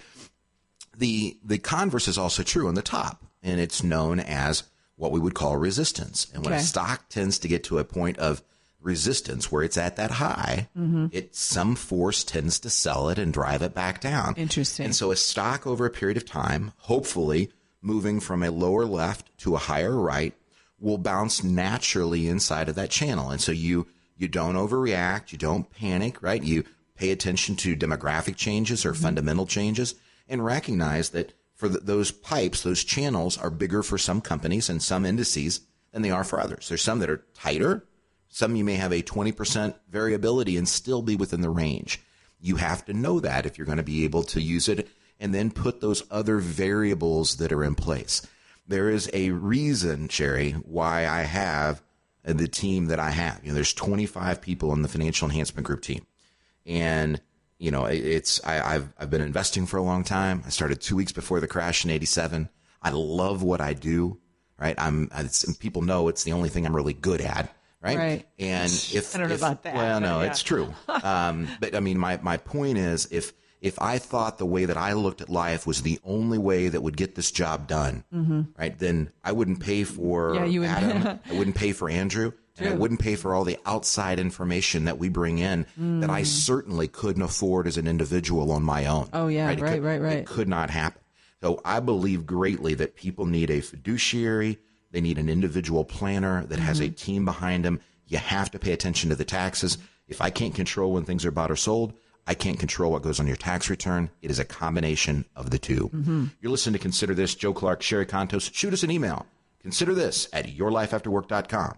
The the converse is also true on the top, and it's known as what we would call resistance. And when Okay. a stock tends to get to a point of resistance where it's at that high, mm-hmm. it some force tends to sell it and drive it back down. Interesting. And so a stock over a period of time, hopefully moving from a lower left to a higher right, will bounce naturally inside of that channel. And so you you don't overreact, you don't panic, right? You pay attention to demographic changes or Mm-hmm. fundamental changes and recognize that for the, those pipes, those channels are bigger for some companies and some indices than they are for others. There's some that are tighter. Some you may have a twenty percent variability and still be within the range. You have to know that if you're going to be able to use it and then put those other variables that are in place. There is a reason, Sherry, why I have the team that I have. You know, there's twenty-five people in the Financial Enhancement Group team. And, you know, it's I, I've I've been investing for a long time. I started two weeks before the crash in eighty-seven. I love what I do, right? I'm it's, people know it's the only thing I'm really good at. Right. Right. And if, I don't know if, about that. well, no, yeah. it's true. Um, but I mean, my, my point is if, if I thought the way that I looked at life was the only way that would get this job done, mm-hmm. right, then I wouldn't pay for Yeah, you would- Adam. I wouldn't pay for Andrew. And I True. wouldn't pay for all the outside information that we bring in Mm. that I certainly couldn't afford as an individual on my own. Oh, yeah, It right, could- right, right. It could not happen. So I believe greatly that people need a fiduciary. They need an individual planner that has a Mm-hmm. team behind them. You have to pay attention to the taxes. If I can't control when things are bought or sold, I can't control what goes on your tax return. It is a combination of the two. Mm-hmm. You're listening to Consider This. Joe Clark, Sherry Contos. Shoot us an email. Consider this at your life after work dot com.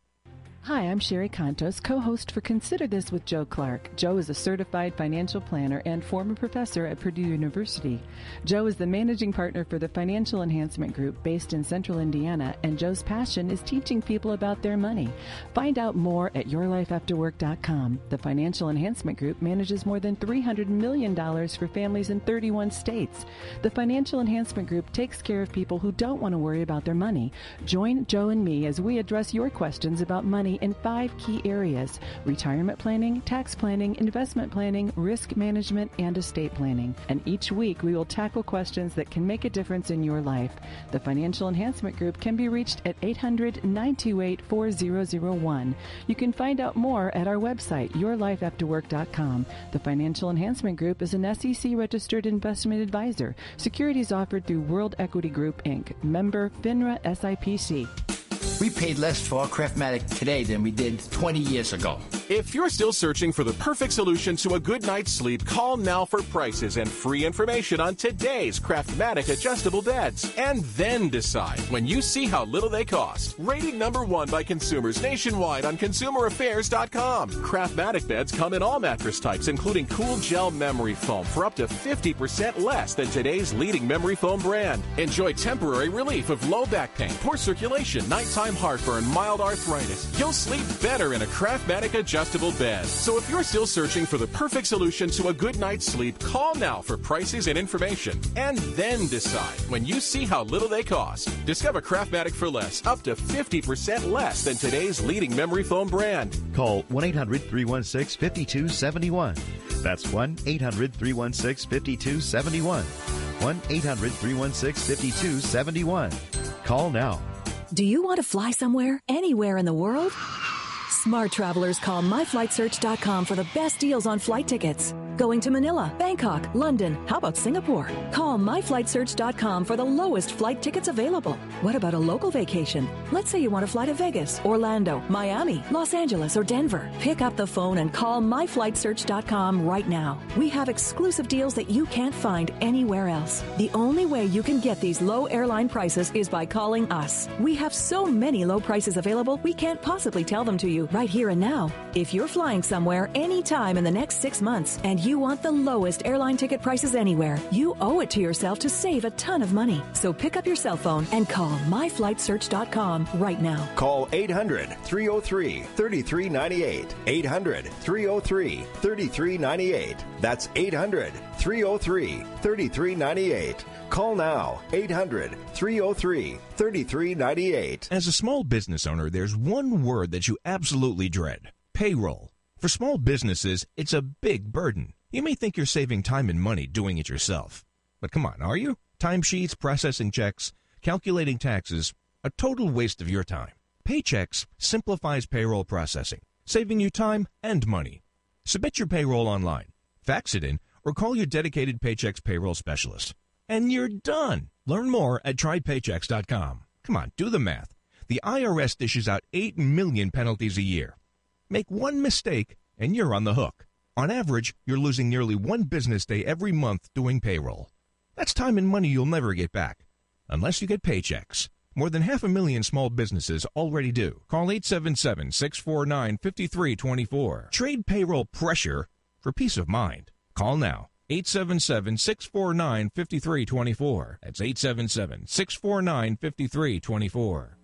Hi, I'm Sherry Contos, co-host for Consider This with Joe Clark. Joe is a certified financial planner and former professor at Purdue University. Joe is the managing partner for the Financial Enhancement Group based in Central Indiana, and Joe's passion is teaching people about their money. Find out more at your life after work dot com. The Financial Enhancement Group manages more than three hundred million dollars for families in thirty-one states. The Financial Enhancement Group takes care of people who don't want to worry about their money. Join Joe and me as we address your questions about money in five key areas: retirement planning, tax planning, investment planning, risk management, and estate planning. And each week we will tackle questions that can make a difference in your life. The Financial Enhancement Group can be reached at eight hundred, nine two eight, four zero zero one. You can find out more at our website, your life after work dot com. The Financial Enhancement Group is an S E C registered investment advisor. Securities offered through World Equity Group, Incorporated. Member FINRA S I P C. We paid less for our Craftmatic today than we did twenty years ago. If you're still searching for the perfect solution to a good night's sleep, call now for prices and free information on today's Craftmatic adjustable beds. And then decide when you see how little they cost. Rated number one by consumers nationwide on consumer affairs dot com. Craftmatic beds come in all mattress types, including cool gel memory foam for up to fifty percent less than today's leading memory foam brand. Enjoy temporary relief of low back pain, poor circulation, nighttime heartburn, mild arthritis. You'll sleep better in a Craftmatic adjustable bed. So if you're still searching for the perfect solution to a good night's sleep, call now for prices and information. And then decide when you see how little they cost. Discover Craftmatic for less, up to fifty percent less than today's leading memory foam brand. Call one eight hundred, three one six, five two seven one. That's one eight hundred, three one six, five two seven one. one eight hundred, three one six, five two seven one. Call now. Do you want to fly somewhere, anywhere in the world? Smart travelers call my flight search dot com for the best deals on flight tickets. Going to Manila, Bangkok, London, how about Singapore? Call my flight search dot com for the lowest flight tickets available. What about a local vacation? Let's say you want to fly to Vegas, Orlando, Miami, Los Angeles, or Denver. Pick up the phone and call my flight search dot com right now. We have exclusive deals that you can't find anywhere else. The only way you can get these low airline prices is by calling us. We have so many low prices available, we can't possibly tell them to you right here and now. If you're flying somewhere anytime in the next six months and you want the lowest airline ticket prices anywhere, you owe it to yourself to save a ton of money. So pick up your cell phone and call my flight search dot com right now. Call eight hundred, three oh three, three three nine eight. eight hundred, three oh three, three three nine eight. That's eight hundred, three oh three, three three nine eight. Call now, eight hundred, three oh three, three three nine eight. As a small business owner, there's one word that you absolutely dread: payroll. For small businesses, it's a big burden. You may think you're saving time and money doing it yourself. But come on, are you? Timesheets, processing checks, calculating taxes, a total waste of your time. Paychex simplifies payroll processing, saving you time and money. Submit your payroll online, fax it in, or call your dedicated Paychex payroll specialist. And you're done. Learn more at try paychex dot com. Come on, do the math. The I R S dishes out eight million penalties a year. Make one mistake, and you're on the hook. On average, you're losing nearly one business day every month doing payroll. That's time and money you'll never get back, unless you get Paychex. More than half a million small businesses already do. Call eight seven seven, six four nine, five three two four. Trade payroll pressure for peace of mind. Call now. eight seven seven, six four nine, five three two four. That's eight seven seven, six four nine, five three two four.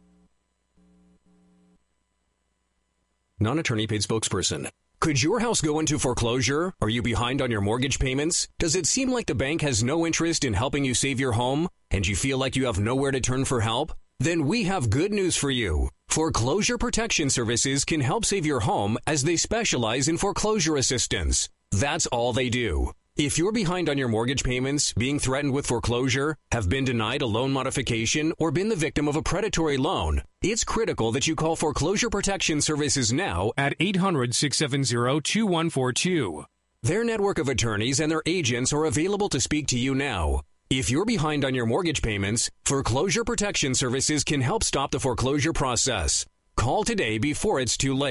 Non-attorney paid spokesperson. Could your house go into foreclosure? Are you behind on your mortgage payments? Does it seem like the bank has no interest in helping you save your home? And you feel like you have nowhere to turn for help? Then we have good news for you. Foreclosure Protection Services can help save your home as they specialize in foreclosure assistance. That's all they do. If you're behind on your mortgage payments, being threatened with foreclosure, have been denied a loan modification, or been the victim of a predatory loan, it's critical that you call Foreclosure Protection Services now at eight hundred, six seven zero, two one four two. Their network of attorneys and their agents are available to speak to you now. If you're behind on your mortgage payments, Foreclosure Protection Services can help stop the foreclosure process. Call today before it's too late.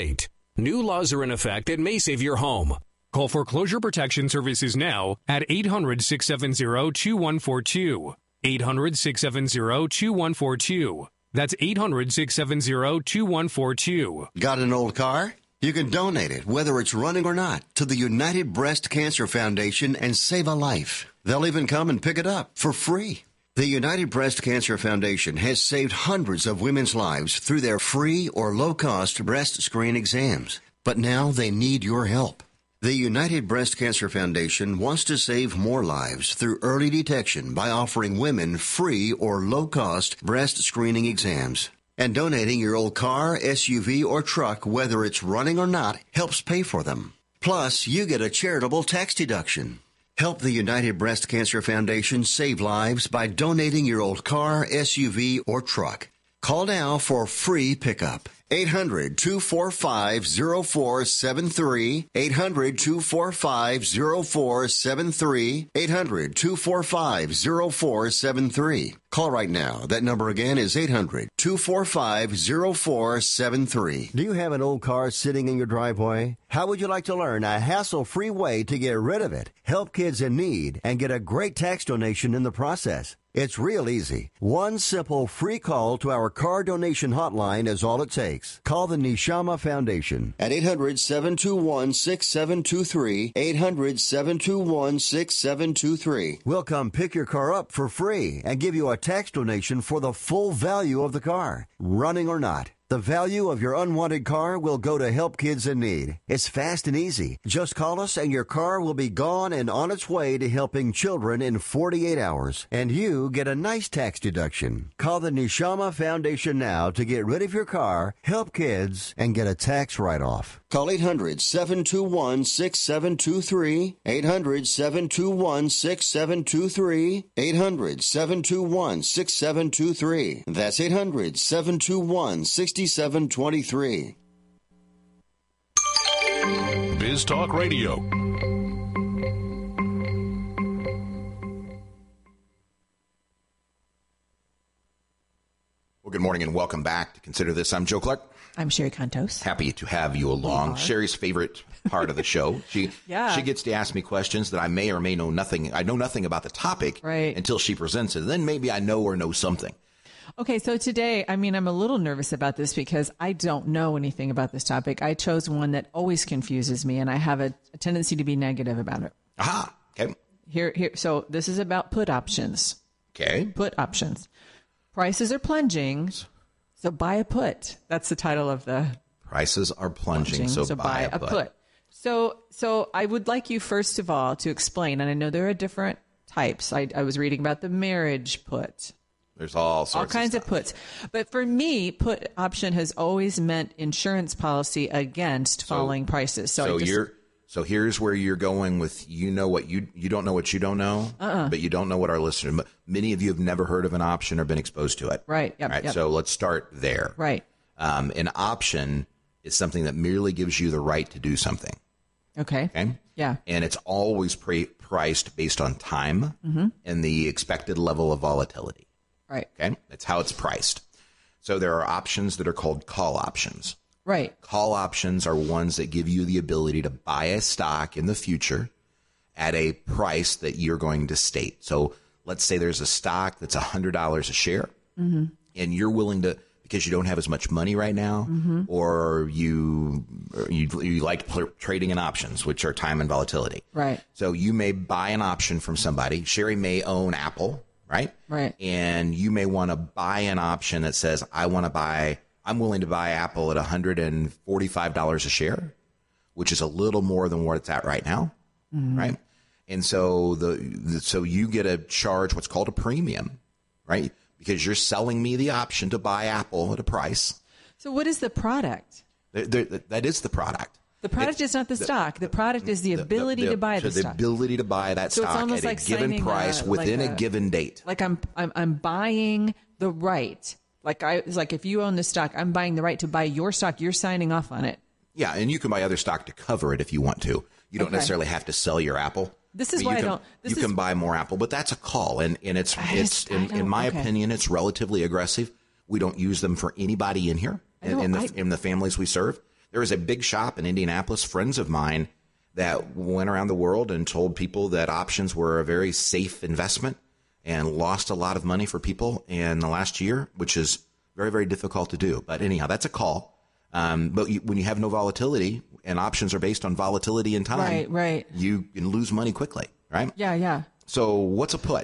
New laws are in effect that may save your home. Call Foreclosure Protection Services now at eight hundred, six seven zero, two one four two. eight hundred, six seven zero, two one four two. That's eight hundred, six seven zero, two one four two. Got an old car? You can donate it, whether it's running or not, to the United Breast Cancer Foundation and save a life. They'll even come and pick it up for free. The United Breast Cancer Foundation has saved hundreds of women's lives through their free or low-cost breast screen exams. But now they need your help. The United Breast Cancer Foundation wants to save more lives through early detection by offering women free or low-cost breast screening exams. And donating your old car, S U V, or truck, whether it's running or not, helps pay for them. Plus, you get a charitable tax deduction. Help the United Breast Cancer Foundation save lives by donating your old car, S U V, or truck. Call now for free pickup. eight hundred, two four five, zero four seven three. eight hundred, two four five, zero four seven three. eight hundred, two four five, zero four seven three. Call right now. That number again is eight hundred, two four five, zero four seven three. Do you have an old car sitting in your driveway? How would you like to learn a hassle-free way to get rid of it, help kids in need, and get a great tax donation in the process? It's real easy. One simple free call to our car donation hotline is all it takes. Call the Neshama Foundation at eight hundred, seven two one, six seven two three, eight hundred, seven two one, six seven two three. We'll come pick your car up for free and give you a tax donation for the full value of the car, running or not. The value of your unwanted car will go to help kids in need. It's fast and easy. Just call us and your car will be gone and on its way to helping children in forty-eight hours. And you get a nice tax deduction. Call the Neshama Foundation now to get rid of your car, help kids, and get a tax write-off. Call eight hundred, seven two one, six seven two three. eight hundred, seven two one, six seven two three. eight hundred, seven two one, six seven two three. That's eight hundred, seven two one, six seven two three. Biz Talk Radio. Well, good morning and welcome back to Consider This. I'm Joe Clark. I'm Sherry Contos. Happy to have you along. Sherry's favorite part of the show. She yeah. she gets to ask me questions that I may or may know nothing. I know nothing about the topic right. until she presents it. Then maybe I know or know something. Okay, so today, I mean, I'm a little nervous about this because I don't know anything about this topic. I chose one that always confuses me, and I have a, a tendency to be negative about it. Aha, okay. Here, here. So this is about put options. Okay. Put options. Prices are plunging, so buy a put. That's the title of the... Prices are plunging, plunging so, so buy, buy a, a put. put. So, so I would like you, first of all, to explain, and I know there are different types. I, I was reading about the marriage put. There's all sorts all kinds of, of puts. But for me, put option has always meant insurance policy against so, falling prices. So, so just, you're so here's where you're going with you know what you you don't know what you don't know, uh-uh. but you don't know what our listeners. Many of you have never heard of an option or been exposed to it. Right. Yep, right. Yep. So let's start there. Right. Um, an option is something that merely gives you the right to do something. Okay. Okay. Yeah. And it's always pre- priced based on time mm-hmm. and the expected level of volatility. Right. Okay. That's how it's priced. So there are options that are called call options. Right. Call options are ones that give you the ability to buy a stock in the future at a price that you're going to state. So let's say there's a stock that's one hundred dollars a share, mm-hmm. and you're willing to, because you don't have as much money right now, mm-hmm. or you, you you like pl- trading in options, which are time and volatility. Right. So you may buy an option from somebody. Sherry may own Apple. Right? Right. And you may want to buy an option that says, I want to buy, I'm willing to buy Apple at one hundred forty-five dollars a share, which is a little more than what it's at right now. Mm-hmm. Right. And so the, the, so you get a charge, what's called a premium, right? Because you're selling me the option to buy Apple at a price. So what is the product? There, there, that is the product. The product it's, is not the, the stock. The product is the ability the, the, to buy so the the stock. The ability to buy that so stock it's almost at like a given price a, within like a, a given date. Like I'm, I'm, I'm buying the right. Like I, it's like if you own the stock, I'm buying the right to buy your stock. You're signing off on it. Yeah, and you can buy other stock to cover it if you want to. You don't okay. necessarily have to sell your Apple. This is I mean, why you I can, don't. This you is, can buy more Apple, but that's a call, and and it's I it's just, in, in my okay. opinion, it's relatively aggressive. We don't use them for anybody in here in, in the I, in the families we serve. There was a big shop in Indianapolis, friends of mine, that went around the world and told people that options were a very safe investment and lost a lot of money for people in the last year, which is very, very difficult to do. But anyhow, that's a call. Um, but you, when you have no volatility and options are based on volatility in time, right, right. you can lose money quickly, right? Yeah, yeah. So what's a put?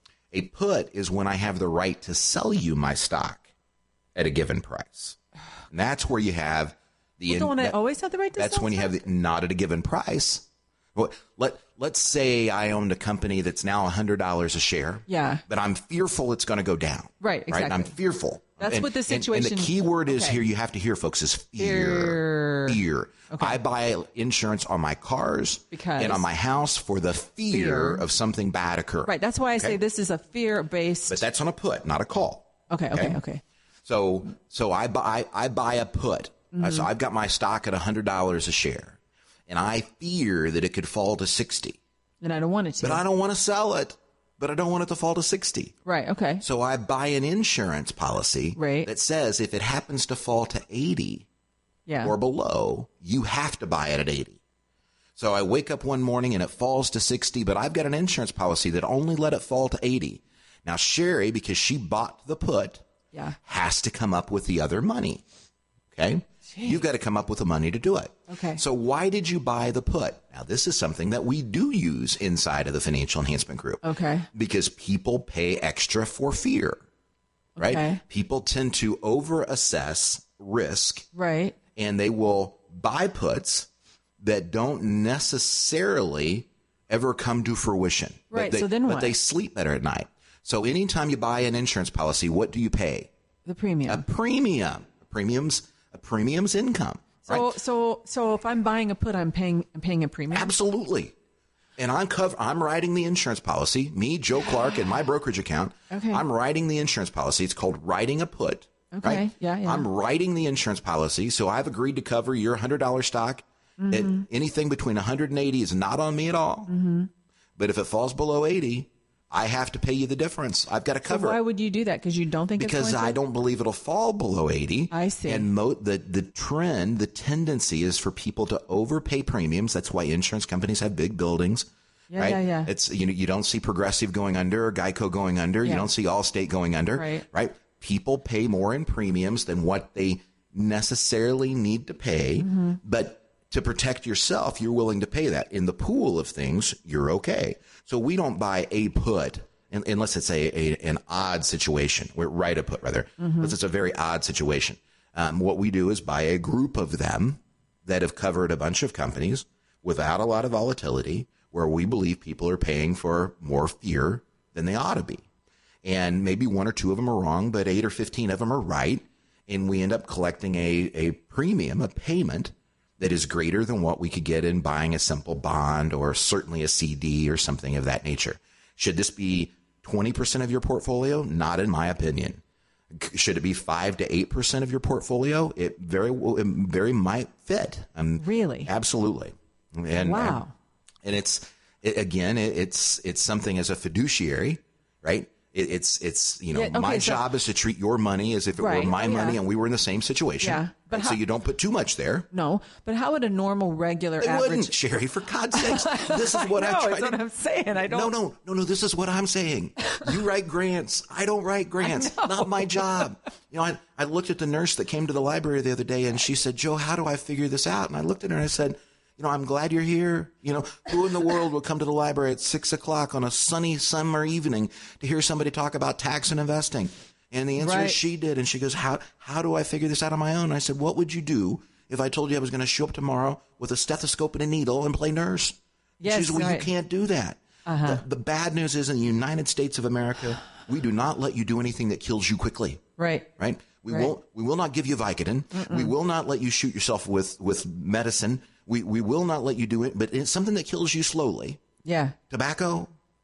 A put is when I have the right to sell you my stock at a given price. And that's where you have the... Well, don't that, I always have the right to That's sell when you stock? have the, not at a given price. Well, let, let's say I owned a company that's now one hundred dollars a share. Yeah. But I'm fearful it's going to go down. Right, exactly. Right? And I'm fearful. That's and, what the situation... And, and the key word is okay. here, you have to hear, folks, is fear. Fear. Fear. Okay. I buy insurance on my cars because and on my house for the fear, fear. of something bad occurring. Right. That's why I okay? say this is a fear-based... But that's on a put, not a call. Okay, okay, okay. okay. So so I buy, I buy a put. Mm-hmm. Uh, so I've got my stock at one hundred dollars a share. And I fear that it could fall to sixty. And I don't want it to. But I don't want to sell it. But I don't want it to fall to sixty. Right, okay. So I buy an insurance policy right. that says if it happens to fall to eighty yeah. or below, you have to buy it at eighty. So I wake up one morning and it falls to sixty, but I've got an insurance policy that only let it fall to eighty. Now, Sherry, because she bought the put, yeah. has to come up with the other money. Okay? Jeez. You've got to come up with the money to do it. Okay. So why did you buy the put? Now, this is something that we do use inside of the Financial Enhancement Group. Okay. Because people pay extra for fear, right? Okay. People tend to over-assess risk. Right. And they will buy puts that don't necessarily ever come to fruition. Right, But they, so then But what? they sleep better at night. So anytime you buy an insurance policy, what do you pay? The premium. A premium. A premium's a premium's income. So right? so so if I'm buying a put, I'm paying I'm paying a premium. Absolutely. And I'm cover, I'm writing the insurance policy. Me, Joe Clark, and my brokerage account. Okay. I'm writing the insurance policy. It's called writing a put. Okay. Right? Yeah, yeah. I'm writing the insurance policy, so I've agreed to cover your one hundred dollars stock. Mm-hmm. At anything between one hundred eighty is not on me at all. Mm-hmm. But if it falls below eighty, I have to pay you the difference. I've got to cover so why it. would you do that? Because you don't think Because it's going to? I don't believe it'll fall below eighty. I see. And mo- the, the trend, the tendency is for people to overpay premiums. That's why insurance companies have big buildings. Yeah, right? yeah, yeah. It's, you know, you don't see Progressive going under or Geico going under. Yeah. You don't see Allstate going under. Right. Right? People pay more in premiums than what they necessarily need to pay. Mm-hmm. But to protect yourself, you're willing to pay that. In the pool of things, you're okay. So we don't buy a put unless it's a, a an odd situation. We're write a put rather, Mm-hmm. unless it's a very odd situation. Um, what we do is buy a group of them that have covered a bunch of companies without a lot of volatility, where we believe people are paying for more fear than they ought to be. And maybe one or two of them are wrong, but eight or fifteen of them are right. And we end up collecting a, a premium, a payment that is greater than what we could get in buying a simple bond or certainly a C D or something of that nature. Should this be twenty percent of your portfolio? Not in my opinion. Should it be five to eight percent of your portfolio? It very, it very might fit. Um, really? Absolutely. And, wow. And, and it's, it, again, it, it's, it's something as a fiduciary, right? It, it's, it's, you know, Yeah, okay, my so- job is to treat your money as if it Right. were my Oh, yeah. money and we were in the same situation. Yeah, but Right? how- So you don't put too much there. No, but how would a normal, regular, They average? wouldn't, Sherry, for God's sakes. This is what I I'm know, trying that's to... what I'm saying. I don't. No, no, no, no. This is what I'm saying. You write grants. I don't write grants. Not my job. You know, I, I looked at the nurse that came to the library the other day, and she said, "Joe, how do I figure this out?" And I looked at her and I said, "You know, I'm glad you're here. You know, who in the world would come to the library at six o'clock on a sunny summer evening to hear somebody talk about tax and investing?" And the answer Right. is she did. And she goes, "How how do I figure this out on my own?" And I said, "What would you do if I told you I was going to show up tomorrow with a stethoscope and a needle and play nurse?" Yes, She said, "Well, right. you can't do that." Uh-huh. The, the bad news is in the United States of America, we do not let you do anything that kills you quickly. Right. Right? We Right. won't. We will not give you Vicodin. Mm-mm. We will not let you shoot yourself with with medicine. We we will not let you do it. But it's something that kills you slowly. Yeah. Tobacco,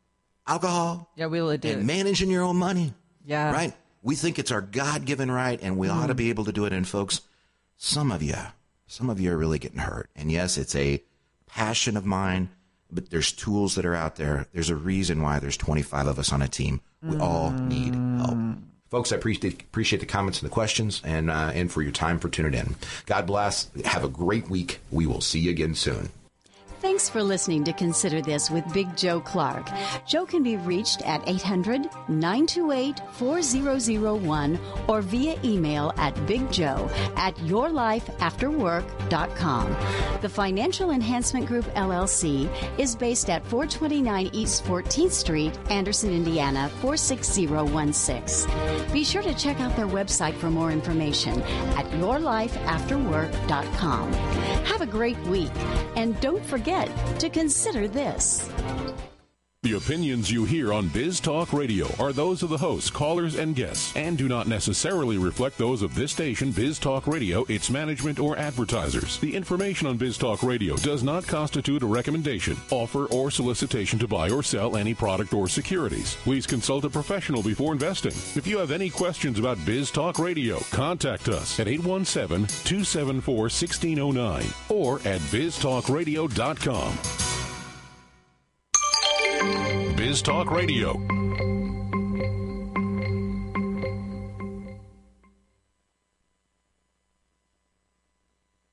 alcohol, Yeah, we will do and it. managing your own money. Yeah. Right? We think it's our God-given right, and we Mm. ought to be able to do it. And folks, some of you, some of you are really getting hurt. And yes, it's a passion of mine, but there's tools that are out there. There's a reason why there's twenty-five of us on a team. We all need help. Folks, I appreciate, appreciate the comments and the questions, and, uh, and for your time for tuning in. God bless. Have a great week. We will see you again soon. Thanks for listening to Consider This with Big Joe Clark. Joe can be reached at eight hundred, nine two eight, four zero zero one or via email at bigjoe at your life after work dot com. The Financial Enhancement Group, L L C, is based at four twenty-nine East fourteenth Street, Anderson, Indiana, four six zero one six. Be sure to check out their website for more information at your life after work dot com. Have a great week, and don't forget to consider this. The opinions you hear on Biz Talk Radio are those of the hosts, callers, and guests, and do not necessarily reflect those of this station, Biz Talk Radio, its management, or advertisers. The information on Biz Talk Radio does not constitute a recommendation, offer, or solicitation to buy or sell any product or securities. Please consult a professional before investing. If you have any questions about Biz Talk Radio, contact us at eight one seven, two seven four, one six zero nine or at biz talk radio dot com. Biz Talk Radio.